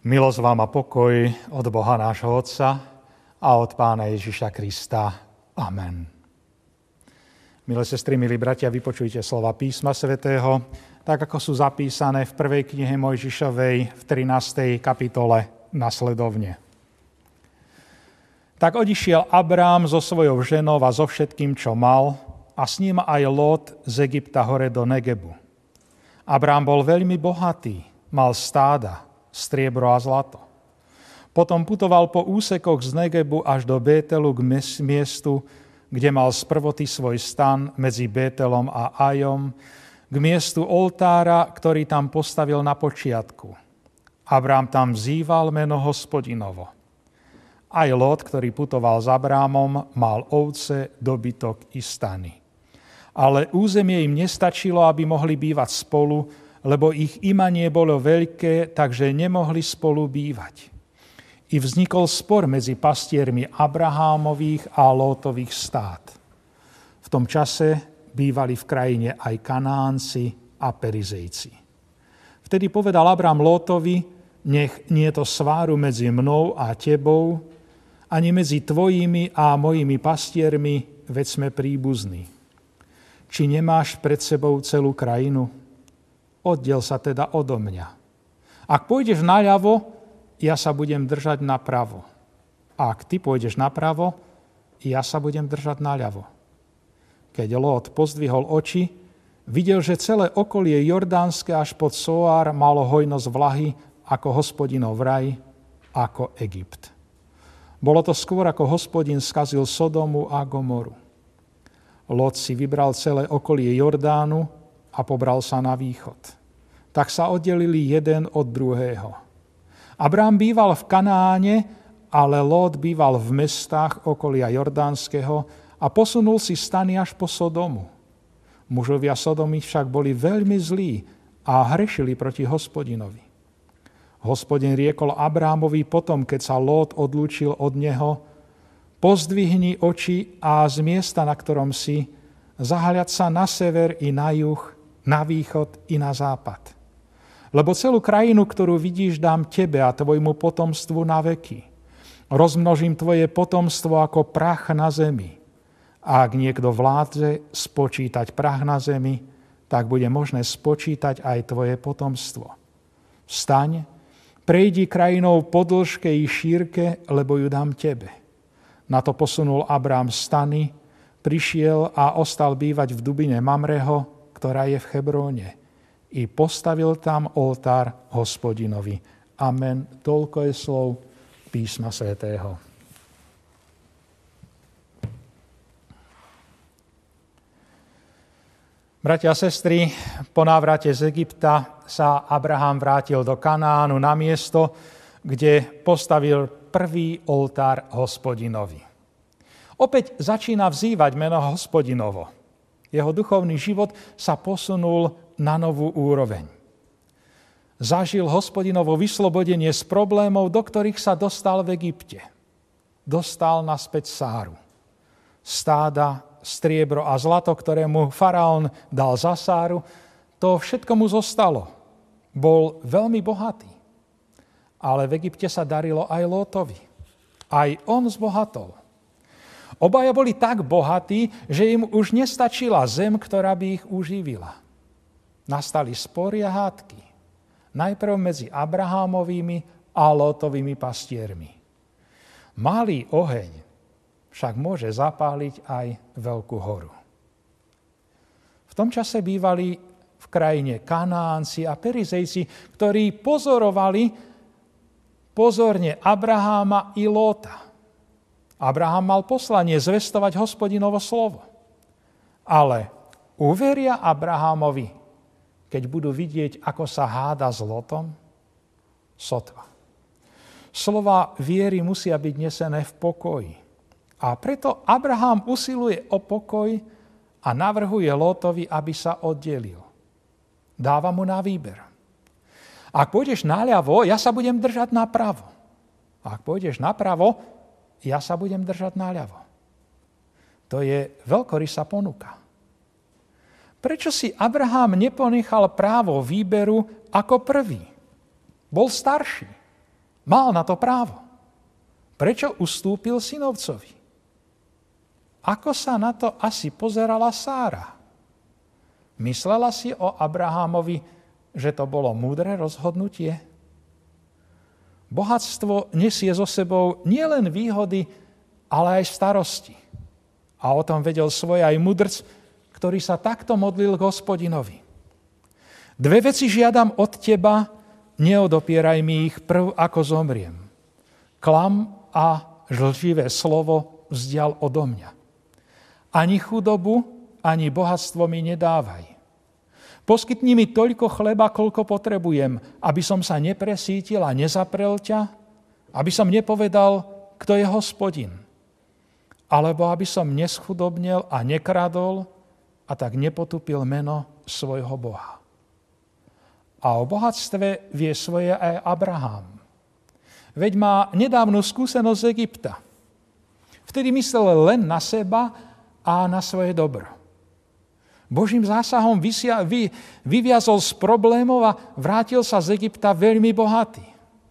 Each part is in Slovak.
Milosť vám a pokoj od Boha nášho Otca a od Pána Ježiša Krista. Amen. Milé sestry, milí bratia, vypočujte slova písma svätého, tak ako sú zapísané v prvej knihe Mojžišovej v 13. kapitole nasledovne. Tak odišiel Abrám so svojou ženou a so všetkým, čo mal, a s ním aj Lót z Egypta hore do Negebu. Abrám bol veľmi bohatý, mal stáda, striebro a zlato. Potom putoval po úsekoch z Negebu až do Bételu k miestu, kde mal sprvoty svoj stan medzi Bételom a Ajom, k miestu oltára, ktorý tam postavil na počiatku. Abrám tam vzýval meno Hospodinovo. Aj Lót, ktorý putoval s Abrámom, mal ovce, dobytok i stany. Ale územie im nestačilo, aby mohli bývať spolu, lebo ich imanie bolo veľké, takže nemohli spolu bývať. I vznikol spor medzi pastiermi Abrahámových a Lótových stád. V tom čase bývali v krajine aj Kanánci a Perizejci. Vtedy povedal Abrám Lótovi: nech nie je to sváru medzi mnou a tebou, ani medzi tvojimi a mojimi pastiermi, veď sme príbuzní. Či nemáš pred sebou celú krajinu? Oddiel sa teda odo mňa. Ak pôjdeš naľavo, ja sa budem držať napravo. A ak ty pôjdeš napravo, ja sa budem držať naľavo. Keď Lót pozdvihol oči, videl, že celé okolie Jordánske až pod Soár malo hojnosť vlahy ako Hospodinov raj, ako Egypt. Bolo to skôr, ako Hospodin skazil Sodomu a Gomoru. Lót si vybral celé okolie Jordánu a pobral sa na východ. Tak sa oddelili jeden od druhého. Abrám býval v Kanáne, ale Lót býval v mestách okolia Jordánskeho a posunul si stany až po Sodomu. Mužovia Sodomy však boli veľmi zlí a hrešili proti Hospodinovi. Hospodin riekol Abrámovi potom, keď sa Lót odlúčil od neho: pozdvihni oči a z miesta, na ktorom si, zahľad sa na sever i na juh, na východ i na západ. Lebo celú krajinu, ktorú vidíš, dám tebe a tvojmu potomstvu na veky. Rozmnožím tvoje potomstvo ako prach na zemi. A ak niekto vládze spočítať prach na zemi, tak bude možné spočítať aj tvoje potomstvo. Vstaň, prejdi krajinou po dĺžke i šírke, lebo ju dám tebe. Na to posunul Abrám stany, prišiel a ostal bývať v Dubine Mamreho, ktorá je v Hebróne. I postavil tam oltár Hospodinovi. Amen. Toľko je slov písma svätého. Bratia a sestry, po návrate z Egypta sa Abraham vrátil do Kanánu na miesto, kde postavil prvý oltár Hospodinovi. Opäť začína vzývať meno Hospodinovo. Jeho duchovný život sa posunul na novú úroveň. Zažil Hospodinovo vyslobodenie z problémov, do ktorých sa dostal v Egypte. Dostal naspäť Sáru. Stáda, striebro a zlato, ktoré mu faraón dal za Sáru, to všetko mu zostalo. Bol veľmi bohatý. Ale v Egypte sa darilo aj Lótovi. Aj on zbohatol. Obaja boli tak bohatí, že im už nestačila zem, ktorá by ich uživila. Nastali spory a hádky. Najprv medzi Abrahámovými a Lótovými pastiermi. Malý oheň však môže zapáliť aj veľkú horu. V tom čase bývali v krajine Kanánci a Perizejci, ktorí pozorovali pozorne Abraháma i Lóta. Abraham mal poslanie zvestovať Hospodinovo slovo. Ale uveria Abrahámovi, keď budú vidieť, ako sa háda s Lótom? Sotva. Slova viery musia byť nesené v pokoji. A preto Abraham usiluje o pokoj a navrhuje Lótovi, aby sa oddelil. Dáva mu na výber. Ak pôjdeš naľavo, ja sa budem držať napravo. Ak pôjdeš napravo, ja sa budem držať naľavo. To je veľkorysá ponuka. Prečo si Abraham neponechal právo výberu ako prvý? Bol starší. Mal na to právo. Prečo ustúpil synovcovi? Ako sa na to asi pozerala Sára? Myslela si o Abrahámovi, že to bolo múdre rozhodnutie? Bohatstvo nesie so sebou nielen výhody, ale aj starosti. A o tom vedel svoj aj mudrc, ktorý sa takto modlil k Hospodinovi. 2 veci žiadam od teba, neodopieraj mi ich prv, ako zomriem. Klam a lživé slovo vzdial odo mňa. Ani chudobu, ani bohatstvo mi nedávaj. Poskytni mi toľko chleba, koľko potrebujem, aby som sa nepresítil a nezaprel ťa, aby som nepovedal, kto je Hospodin, alebo aby som neschudobnel a nekradol a tak nepotupil meno svojho Boha. A o bohatstve vie svoje aj Abraham. Veď má nedávnu skúsenosť z Egypta. Vtedy myslel len na seba a na svoje dobro. Božím zásahom vyviazol z problémov a vrátil sa z Egypta veľmi bohatý.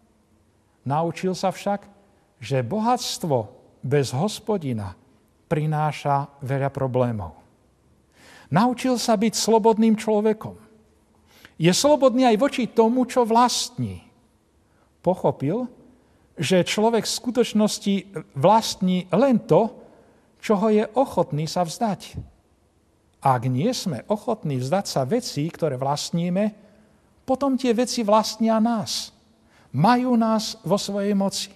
Naučil sa však, že bohatstvo bez Hospodina prináša veľa problémov. Naučil sa byť slobodným človekom. Je slobodný aj voči tomu, čo vlastní. Pochopil, že človek v skutočnosti vlastní len to, čoho je ochotný sa vzdať. Ak nie sme ochotní vzdať sa vecí, ktoré vlastníme, potom tie veci vlastnia nás. Majú nás vo svojej moci.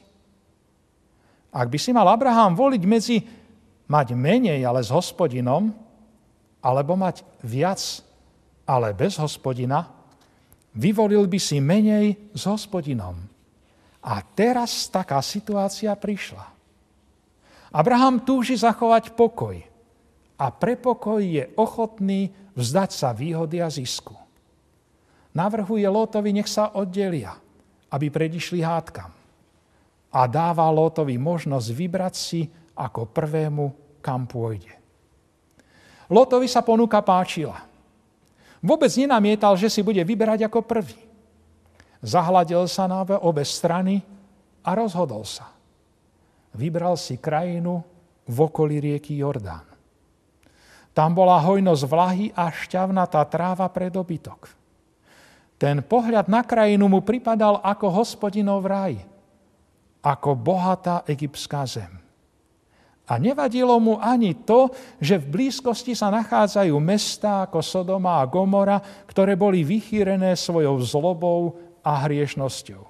Ak by si mal Abraham voliť medzi mať menej, ale s Hospodinom, alebo mať viac, ale bez Hospodina, vyvolil by si menej s Hospodinom. A teraz taká situácia prišla. Abraham túži zachovať pokoj a pre pokoj je ochotný vzdať sa výhody a zisku. Navrhuje Lótovi, nech sa oddelia, aby predišli hádkam. A dáva Lótovi možnosť vybrať si ako prvému, kam pôjde. Lótovi sa ponuka páčila. Vôbec nenamietal, že si bude vyberať ako prvý. Zahľadil sa na obe strany a rozhodol sa. Vybral si krajinu v okolí rieky Jordán. Tam bola hojnosť vlahy a šťavnatá tráva pre dobytok. Ten pohľad na krajinu mu pripadal ako Hospodinov raj, ako bohatá egyptská zem. A nevadilo mu ani to, že v blízkosti sa nachádzajú mestá ako Sodoma a Gomora, ktoré boli vychýrené svojou zlobou a hriešnosťou.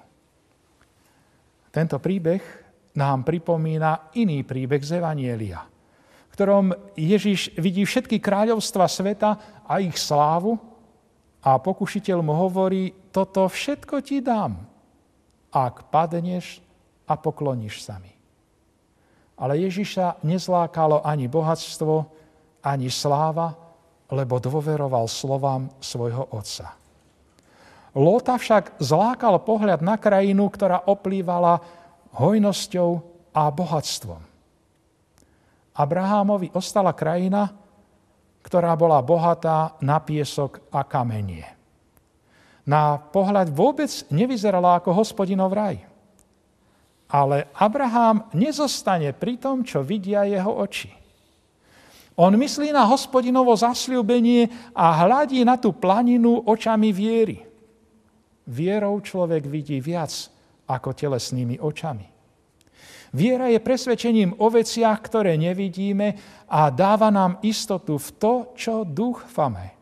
Tento príbeh nám pripomína iný príbeh z Evanjelia, v ktorom Ježiš vidí všetky kráľovstva sveta a ich slávu a pokušiteľ mu hovorí, toto všetko ti dám, ak padneš a pokloníš sa mi. Ale Ježiša nezlákalo ani bohatstvo, ani sláva, lebo dôveroval slovám svojho otca. Lóta však zlákal pohľad na krajinu, ktorá oplývala hojnosťou a bohatstvom. Abrahámovi ostala krajina, ktorá bola bohatá na piesok a kamenie. Na pohľad vôbec nevyzerala ako Hospodinov raj. Ale Abraham nezostane pri tom, čo vidia jeho oči. On myslí na Hospodinovo zasľúbenie a hľadí na tú planinu očami viery. Vierou človek vidí viac ako telesnými očami. Viera je presvedčením o veciach, ktoré nevidíme a dáva nám istotu v to, čo dúfame.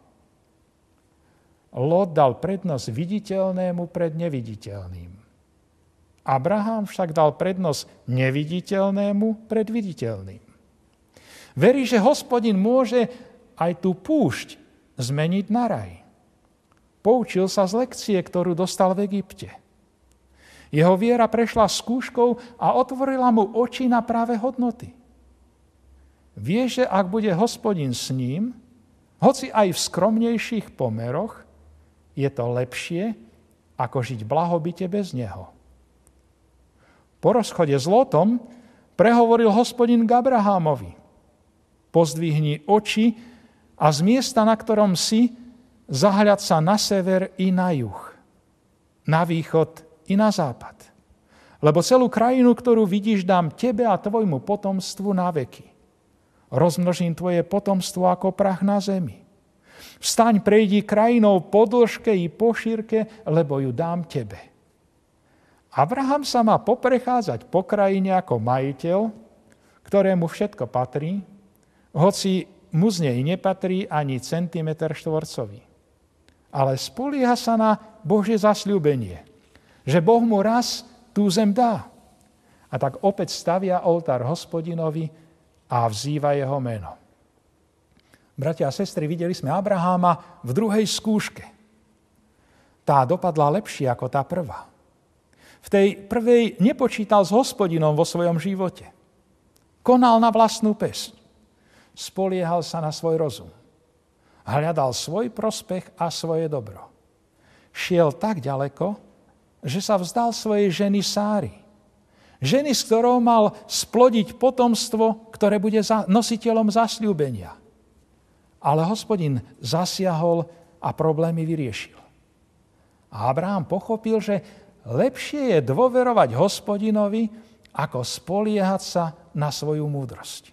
Lót dal prednosť viditeľnému pred neviditeľným. Abraham však dal prednosť neviditeľnému pred viditeľným. Verí, že Hospodin môže aj tú púšť zmeniť na raj. Poučil sa z lekcie, ktorú dostal v Egypte. Jeho viera prešla skúškou a otvorila mu oči na práve hodnoty. Vie, že ak bude Hospodin s ním, hoci aj v skromnejších pomeroch, je to lepšie, ako žiť v blahobite bez neho. Po rozchode s Lótom prehovoril Hospodin k Abrahámovi. Pozdvihni oči a z miesta, na ktorom si, zahľad sa na sever i na juh, na východ i na západ. Lebo celú krajinu, ktorú vidíš, dám tebe a tvojmu potomstvu na veky. Rozmnožím tvoje potomstvo ako prach na zemi. Vstaň, prejdi krajinou po dĺžke i po šírke, lebo ju dám tebe. Abraham sa má poprechádzať po krajine ako majiteľ, ktorému všetko patrí, hoci mu z nej nepatrí ani centimetr štvorcový. Ale spolieha sa na Božie zasľúbenie, že Boh mu raz tú zem dá. A tak opäť stavia oltár Hospodinovi a vzýva jeho meno. Bratia a sestry, videli sme Abraháma v druhej skúške. Tá dopadla lepšie ako tá prvá. V tej prvej nepočítal s Hospodinom vo svojom živote. Konal na vlastnú päsť. Spoliehal sa na svoj rozum. Hľadal svoj prospech a svoje dobro. Šiel tak ďaleko, že sa vzdal svojej ženy Sáry. Ženy, s ktorou mal splodiť potomstvo, ktoré bude nositeľom zasľúbenia. Ale Hospodin zasiahol a problémy vyriešil. A Abraham pochopil, že lepšie je dôverovať Hospodinovi, ako spoliehať sa na svoju múdrosť.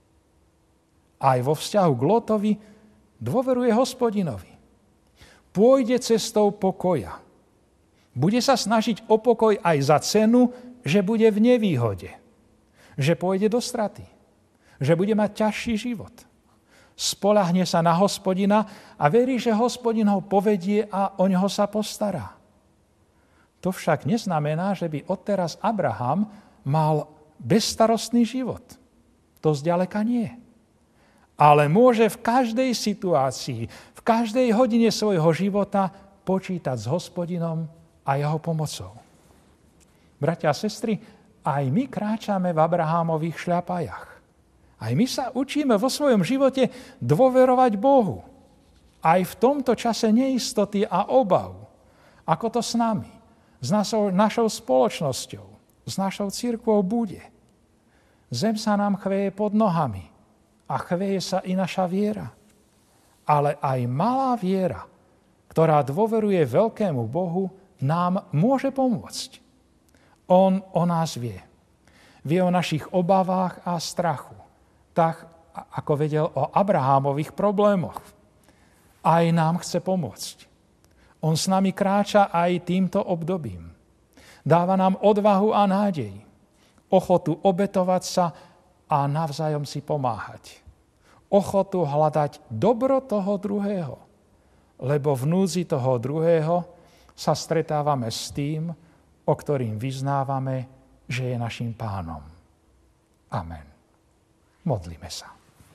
Aj vo vzťahu k Lótovi dôveruje Hospodinovi. Pôjde cestou pokoja. Bude sa snažiť o pokoj aj za cenu, že bude v nevýhode. Že pôjde do straty. Že bude mať ťažší život. Spoľahne sa na Hospodina a verí, že Hospodin ho povedie a o ňoho sa postará. To však neznamená, že by odteraz Abraham mal bezstarostný život. To zďaleka nie. Ale môže v každej situácii, v každej hodine svojho života počítať s Hospodinom a jeho pomocou. Bratia a sestry, aj my kráčame v Abrahámových šľapajach. Aj my sa učíme vo svojom živote dôverovať Bohu. Aj v tomto čase neistoty a obav. Ako to s nami, s našou spoločnosťou, s našou cirkvou bude. Zem sa nám chveje pod nohami a chveje sa i naša viera. Ale aj malá viera, ktorá dôveruje veľkému Bohu, nám môže pomôcť. On o nás vie. Vie o našich obavách a strachu. Tak, ako vedel o Abrahámových problémoch. Aj nám chce pomôcť. On s nami kráča aj týmto obdobím. Dáva nám odvahu a nádej. Ochotu obetovať sa a navzájom si pomáhať. Ochotu hľadať dobro toho druhého. Lebo v núdzi toho druhého sa stretávame s tým, o ktorým vyznávame, že je našim pánom. Amen. Modlíme sa.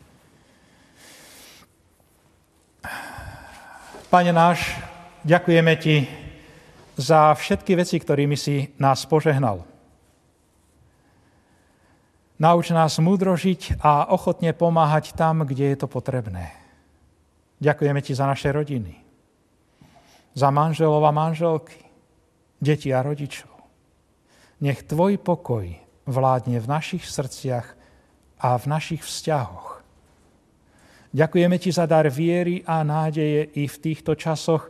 Pane náš, ďakujeme Ti za všetky veci, ktorými si nás požehnal. Nauč nás múdro žiť a ochotne pomáhať tam, kde je to potrebné. Ďakujeme Ti za naše rodiny, za manželov a manželky, deti a rodičov. Nech Tvoj pokoj vládne v našich srdciach a v našich vzťahoch. Ďakujeme Ti za dar viery a nádeje i v týchto časoch,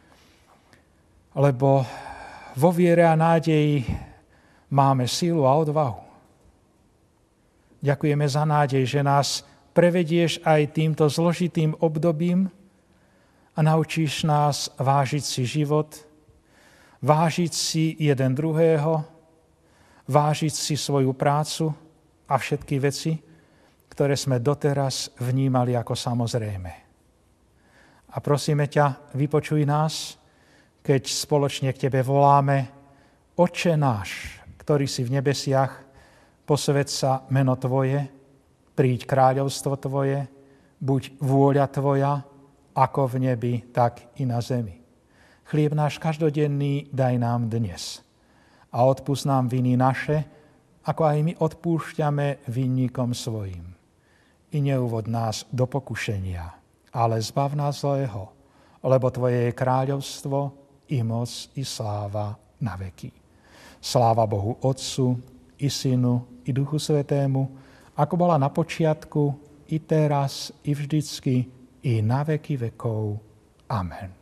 lebo vo viere a nádeji máme silu a odvahu. Ďakujeme za nádej, že nás prevedieš aj týmto zložitým obdobím a naučíš nás vážiť si život, vážiť si jeden druhého, vážiť si svoju prácu a všetky veci, ktoré sme doteraz vnímali ako samozrejme. A prosíme ťa, vypočuj nás, keď spoločne k Tebe voláme: Otče náš, ktorý si v nebesiach, posväť sa meno Tvoje, príď kráľovstvo Tvoje, buď vôľa Tvoja, ako v nebi, tak i na zemi. Chlieb náš každodenný daj nám dnes. A odpusť nám viny naše, ako aj my odpúšťame vinníkom svojim. I neuvod nás do pokušenia, ale zbav nás zlého, lebo Tvoje je kráľovstvo, i moc, i sláva na veky. Sláva Bohu Otcu, i Synu, i Duchu Svätému, ako bola na počiatku, i teraz, i vždycky, i na veky vekov. Amen.